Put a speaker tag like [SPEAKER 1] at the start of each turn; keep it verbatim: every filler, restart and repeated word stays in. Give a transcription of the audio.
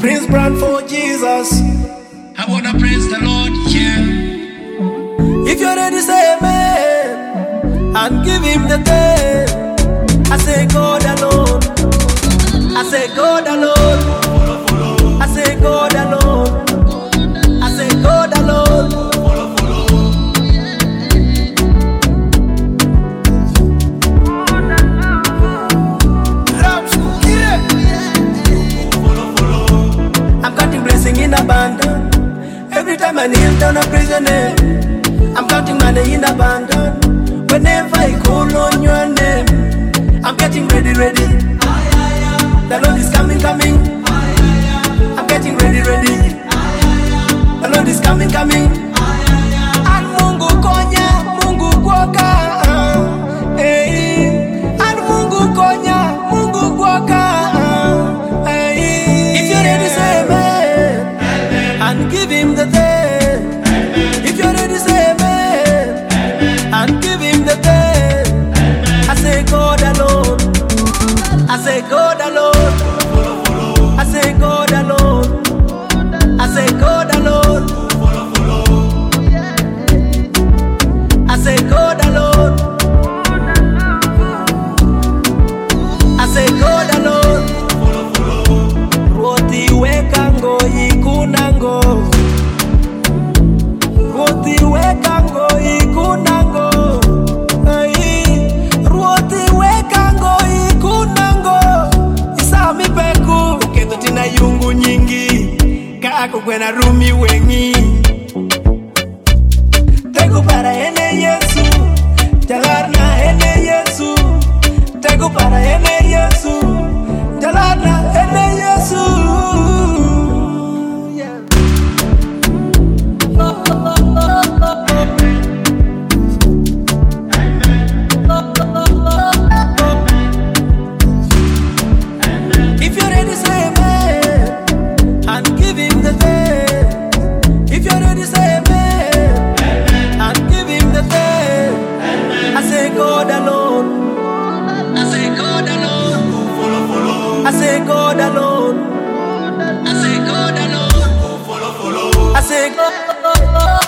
[SPEAKER 1] Prince brand for Jesus.
[SPEAKER 2] I wanna praise the Lord, yeah.
[SPEAKER 1] If you're ready, say amen and give him the day. I say God alone. I say God alone. I say God alone. I say God alone. I'm counting blessing in abundance. Every time I kneel down, I praise your name. I'm counting money in abundance. Whenever I call on your name, I'm getting ready, ready. The Lord is coming, coming. I'm getting ready, ready. The Lord is coming, coming. And Mungu konya, Mungu kuoka. Hey. And Mungu konya, Mungu kuoka. Hey. If you're ready, say amen. And give him the day. If you're ready, say amen. And give him the day. I say God alone. I say God alone. I say God alone. I say God alone. I say God alone. I say God alone. Roti wekango ikunango. Roti wekango ikunango. Roti wekango ikunango. Isami peku keto tina yungu nyingi. Kako kwena rumi wengi. Tego para ene Yesu. Jalarna ene Yesu. Tego para ene Yesu. Jalarna ene Yesu. Yeah. If you're ready, say amen and give him the day. If you're ready, say amen and give him the day. I say God alone.
[SPEAKER 2] I say God alone.
[SPEAKER 1] I say God alone.
[SPEAKER 2] I say God alone.
[SPEAKER 1] I say God.